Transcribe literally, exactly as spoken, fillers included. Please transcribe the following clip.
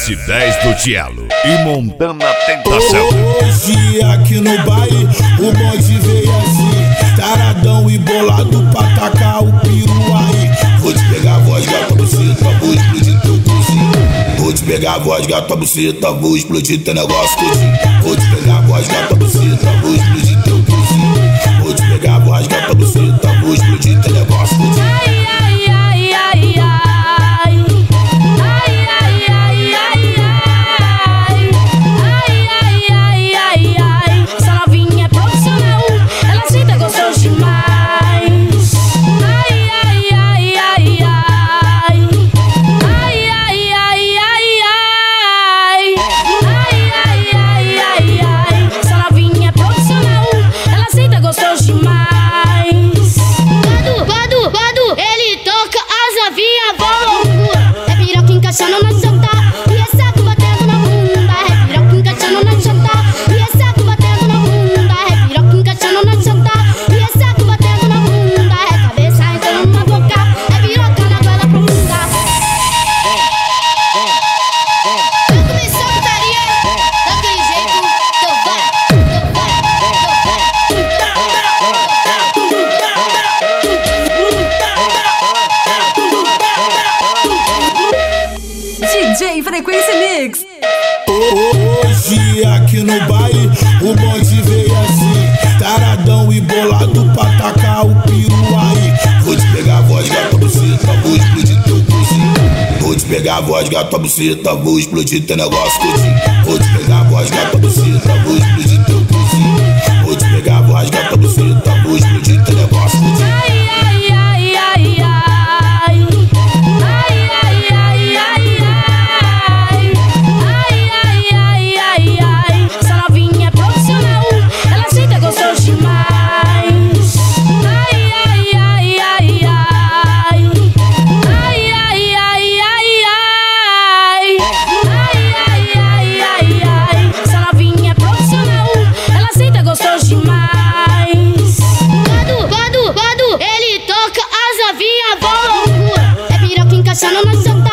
S dez do Tielo e Montana Tentação. Hoje aqui no baile o bonde veio assim, taradão e bolado pra tacar o piru aí. Vou te pegar a voz, gata, buceta, vou explodir teu cozinho. Vou te pegar a voz, gata, buceta, vou explodir teu negócio todinho. Vou te pegar a voz, gata, buceta, vou explodir teu cozinho. Vou te pegar a voz, gata, buceta, vou explodir teu negócio todinho. Ai, ai, ai, ai, ai. Encaixando na chanta, e esse saco batendo na bunda. É piroca encaixando na chanta, e esse saco batendo na bunda. É piroca encaixando na chanta, e esse saco batendo na bunda. É cabeça entrando na boca, é piroca na goela profunda. Eu comecei a putaria daquele jeito, então vai, então vai, D J Frequência Mix. Hoje aqui no baile o bonde veio assim, taradão e bolado pra tacar o piru aí. Vou te pegar a voz, gata, buceta, vou explodir teu cozinho. Vou te pegar a voz, gata, buceta, vou explodir teu negócio todinho. Vou te pegar a voz, gata, buceta, vou explodir teu cozinho. Vou te pegar a voz, gata, buceta, vou explodir teu negócio todinho. Ai, ai, ai, ai, ai. Encaixando na chanta,